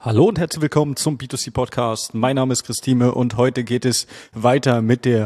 Hallo und herzlich willkommen zum B2C Podcast. Mein Name ist Christine und heute geht es weiter mit der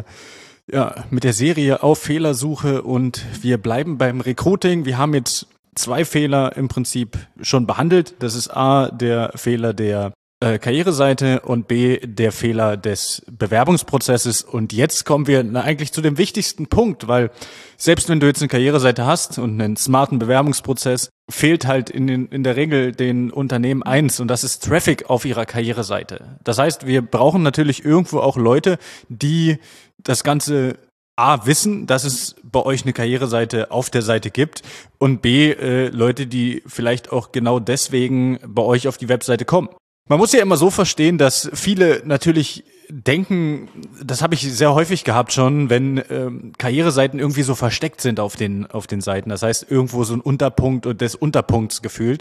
Serie auf Fehlersuche und wir bleiben beim Recruiting. Wir haben jetzt 2 Fehler im Prinzip schon behandelt. Das ist A, der Fehler der Karriereseite und B, der Fehler des Bewerbungsprozesses. Und jetzt kommen wir eigentlich zu dem wichtigsten Punkt, weil selbst wenn du jetzt eine Karriereseite hast und einen smarten Bewerbungsprozess, fehlt halt in der Regel den Unternehmen eins und das ist Traffic auf ihrer Karriereseite. Das heißt, wir brauchen natürlich irgendwo auch Leute, die das Ganze A, wissen, dass es bei euch eine Karriereseite auf der Seite gibt und B, Leute, die vielleicht auch genau deswegen bei euch auf die Webseite kommen. Man muss ja immer so verstehen, dass viele natürlich denken, das habe ich sehr häufig gehabt schon, wenn Karriereseiten irgendwie so versteckt sind auf den Seiten. Das heißt, irgendwo so ein Unterpunkt und des Unterpunkts gefühlt.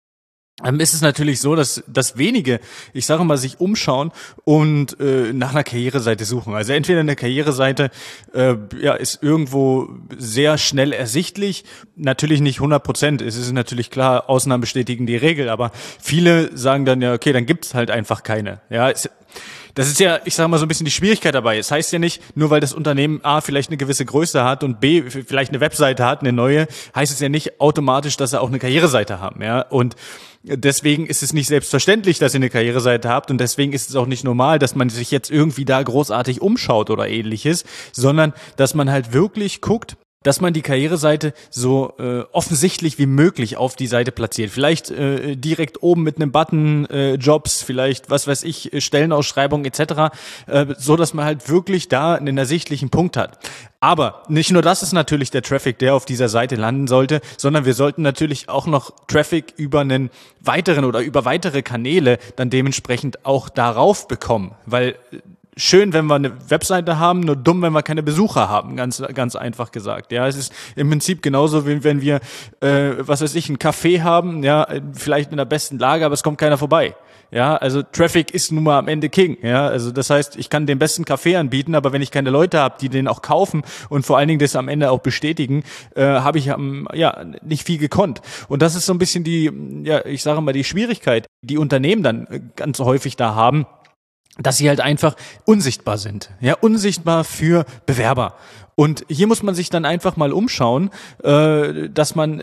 Ist es natürlich so, dass wenige, ich sage mal, sich umschauen und nach einer Karriereseite suchen. Also entweder eine Karriereseite ist irgendwo sehr schnell ersichtlich, natürlich nicht 100%. Es ist natürlich klar, Ausnahmen bestätigen die Regel, aber viele sagen dann ja, okay, dann gibt's halt einfach keine. Ja, das ist ja, ich sage mal, so ein bisschen die Schwierigkeit dabei. Es heißt ja nicht, nur weil das Unternehmen A vielleicht eine gewisse Größe hat und B vielleicht eine Webseite hat, eine neue, heißt es ja nicht automatisch, dass sie auch eine Karriereseite haben. Ja, und deswegen ist es nicht selbstverständlich, dass ihr eine Karriereseite habt und deswegen ist es auch nicht normal, dass man sich jetzt irgendwie da großartig umschaut oder ähnliches, sondern dass man halt wirklich guckt, dass man die Karriereseite so offensichtlich wie möglich auf die Seite platziert. Vielleicht direkt oben mit einem Button, Jobs, vielleicht, was weiß ich, Stellenausschreibung etc., so dass man halt wirklich da einen ersichtlichen Punkt hat. Aber nicht nur das ist natürlich der Traffic, der auf dieser Seite landen sollte, sondern wir sollten natürlich auch noch Traffic über einen weiteren oder über weitere Kanäle dann dementsprechend auch darauf bekommen, weil schön, wenn wir eine Webseite haben, nur dumm, wenn wir keine Besucher haben, ganz einfach gesagt. Ja, es ist im Prinzip genauso, wie wenn wir, einen Café haben, ja, vielleicht in der besten Lage, aber es kommt keiner vorbei. Ja, also Traffic ist nun mal am Ende King. Ja, also das heißt, ich kann den besten Kaffee anbieten, aber wenn ich keine Leute habe, die den auch kaufen und vor allen Dingen das am Ende auch bestätigen, habe ich nicht viel gekonnt. Und das ist so ein bisschen die Schwierigkeit, die Unternehmen dann ganz häufig da haben, dass sie halt einfach unsichtbar sind, ja, unsichtbar für Bewerber. Und hier muss man sich dann einfach mal umschauen, dass man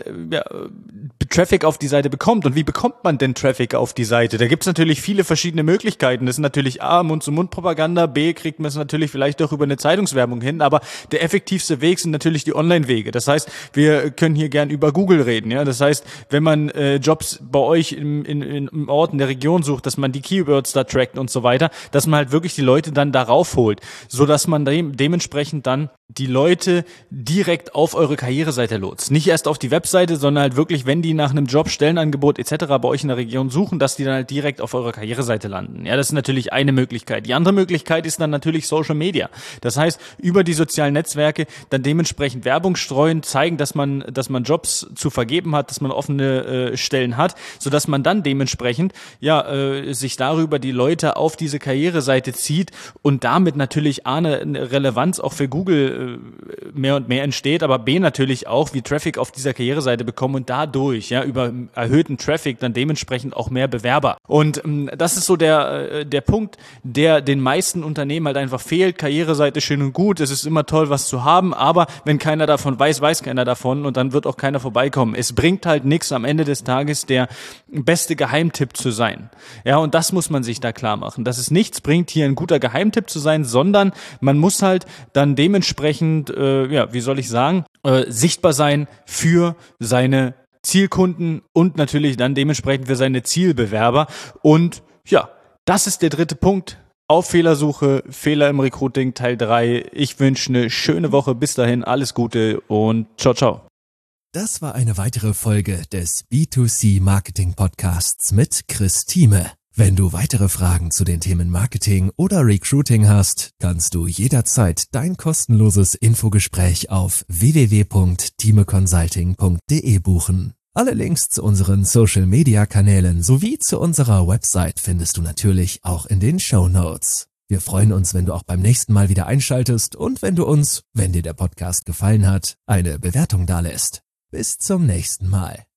Traffic auf die Seite bekommt. Und wie bekommt man denn Traffic auf die Seite? Da gibt's natürlich viele verschiedene Möglichkeiten. Das ist natürlich A, Mund-zu-Mund-Propaganda, B, kriegt man es natürlich vielleicht auch über eine Zeitungswerbung hin, aber der effektivste Weg sind natürlich die Online-Wege. Das heißt, wir können hier gern über Google reden. Ja, das heißt, wenn man Jobs bei euch im Ort, in der Region sucht, dass man die Keywords da trackt und so weiter, dass man halt wirklich die Leute dann darauf holt, so dass man dementsprechend dann die Leute direkt auf eure Karriereseite lotst. Nicht erst auf die Webseite, sondern halt wirklich, wenn die nach einem Job, Stellenangebot etc. bei euch in der Region suchen, dass die dann halt direkt auf eurer Karriereseite landen. Ja, das ist natürlich eine Möglichkeit. Die andere Möglichkeit ist dann natürlich Social Media. Das heißt, über die sozialen Netzwerke dann dementsprechend Werbung streuen, zeigen, dass man Jobs zu vergeben hat, dass man offene Stellen hat, sodass man dann dementsprechend sich darüber die Leute auf diese Karriereseite zieht und damit natürlich A, eine Relevanz auch für Google mehr und mehr entsteht, aber B natürlich auch, wie Traffic auf dieser Karriereseite bekommen und dadurch über erhöhten Traffic dann dementsprechend auch mehr Bewerber. Und das ist so der Punkt, der den meisten Unternehmen halt einfach fehlt. Karriereseite schön und gut, es ist immer toll, was zu haben, aber wenn keiner davon weiß keiner davon und dann wird auch keiner vorbeikommen. Es bringt halt nichts am Ende des Tages der beste Geheimtipp zu sein. Ja, und das muss man sich da klar machen, dass es nichts bringt, hier ein guter Geheimtipp zu sein, sondern man muss halt dann dementsprechend sichtbar sein für seine Zielkunden und natürlich dann dementsprechend für seine Zielbewerber. Und ja, das ist der dritte Punkt. Auf Fehlersuche, Fehler im Recruiting, Teil 3. Ich wünsche eine schöne Woche. Bis dahin, alles Gute und ciao, ciao. Das war eine weitere Folge des B2C Marketing Podcasts mit Chris Thieme. Wenn du weitere Fragen zu den Themen Marketing oder Recruiting hast, kannst du jederzeit dein kostenloses Infogespräch auf www.thimeconsulting.de buchen. Alle Links zu unseren Social-Media-Kanälen sowie zu unserer Website findest du natürlich auch in den Shownotes. Wir freuen uns, wenn du auch beim nächsten Mal wieder einschaltest und wenn du uns, wenn dir der Podcast gefallen hat, eine Bewertung dalässt. Bis zum nächsten Mal.